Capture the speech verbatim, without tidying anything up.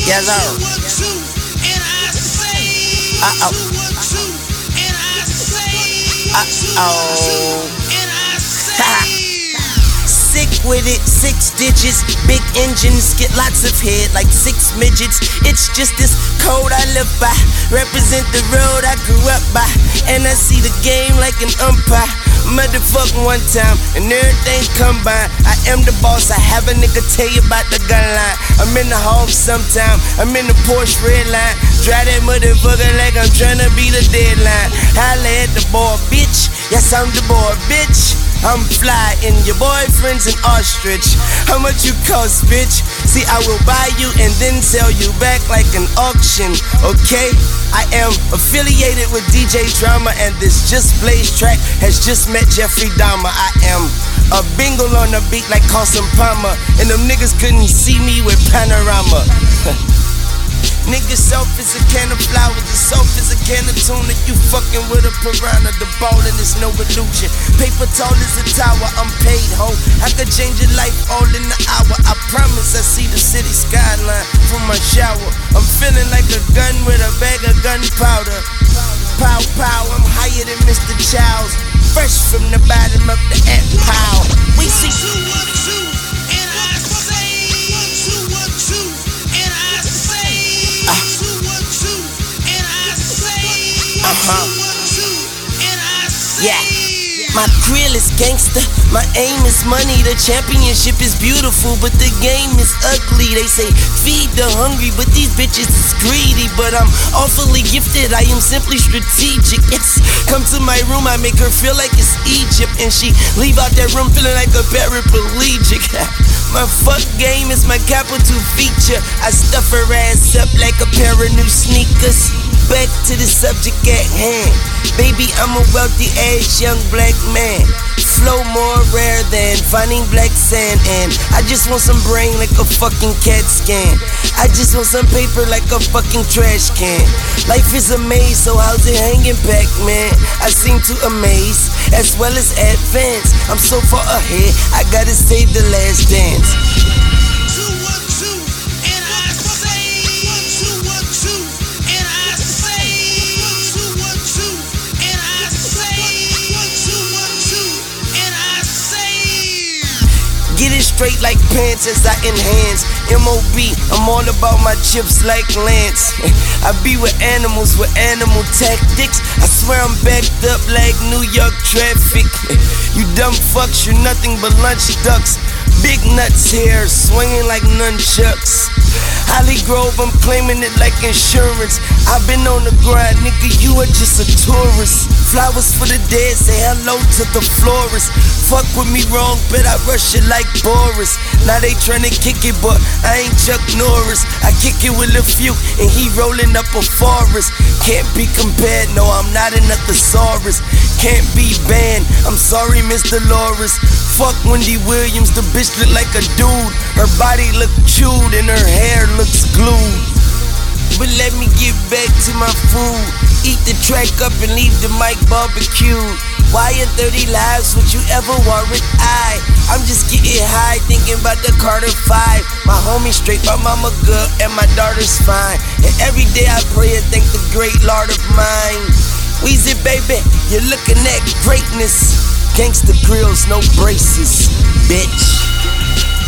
Yes, sir. Uh-oh. Uh-oh. Sick with it, six digits, big engines, get lots of head like six midgets. It's just this code I live by, represent the road I grew up by, and I see the game like an umpire. Motherfucking one time, and everything combined. I am the boss, I have a nigga tell you about the gun line. I'm in the home sometime, I'm in the Porsche red line. Drive that motherfucker like I'm tryna be the deadline. Holla at the boy, bitch, yes I'm the boy, bitch. I'm fly and your boyfriend's an ostrich. How much you cost, bitch? See, I will buy you and then sell you back like an auction, okay? I am affiliated with D J Drama, and this Just Blaze track has just met Jeffrey Dahmer. I am a bingle on the beat like Carson Palmer, and them niggas couldn't see me with panorama. Niggas soft as a can of flour, the soft as a can of tuna. You fucking with a piranha, the ball and it's no illusion. Paper tall as a tower, I'm paid, ho. I could change your life all in an hour. I promise I see the city skyline from my shower. I'm feeling like a gun with a bag of gunpowder. Pow, pow, I'm higher than Mister Childs. Fresh from the bottom of the ant pile. We see Uh-huh. Yeah. My grill is gangster, my aim is money. The championship is beautiful, but the game is ugly. They say feed the hungry, but these bitches is greedy. But I'm awfully gifted, I am simply strategic. Yes, come to my room, I make her feel like it's Egypt, and she leave out that room feeling like a paraplegic. My fuck game is my capital feature. I stuff her ass up like a pair of new sneakers. Back to the subject at hand. Baby, I'm a wealthy ass young black man. Flow more rare than finding black sand. And I just want some brain like a fucking CAT scan. I just want some paper like a fucking trash can. Life is a maze, so how's it hanging back, man? I seem to amaze as well as advance. I'm so far ahead, I gotta save the last dance. Get it straight like pants as I enhance. M O B, I'm all about my chips like Lance. I be with animals with animal tactics. I swear I'm backed up like New York traffic. You dumb fucks, you're nothing but lunch ducks. Big nuts here, swinging like nunchucks. Holly Grove, I'm claiming it like insurance. I've been on the grind, nigga, you are just a tourist. Flowers for the dead, say hello to the florist. Fuck with me wrong, bet I rush it like Boris. Now they tryna kick it, but I ain't Chuck Norris. I kick it with a few, and he rolling up a forest. Can't be compared, no, I'm not in a thesaurus. Can't be banned, I'm sorry, Mister Loris. Fuck Wendy Williams, the bitch look like a dude. Her body look chewed and her hair looks glued. But let me get back to my food. Eat the track up and leave the mic barbecued. Why in thirty lives would you ever warrant I? I'm just getting high, thinking about the Carter five. My homie straight, my mama good, and my daughter's fine. And every day I pray and thank the great Lord of mine. Weezy baby, you're looking at greatness. Gangsta grills, no braces, bitch.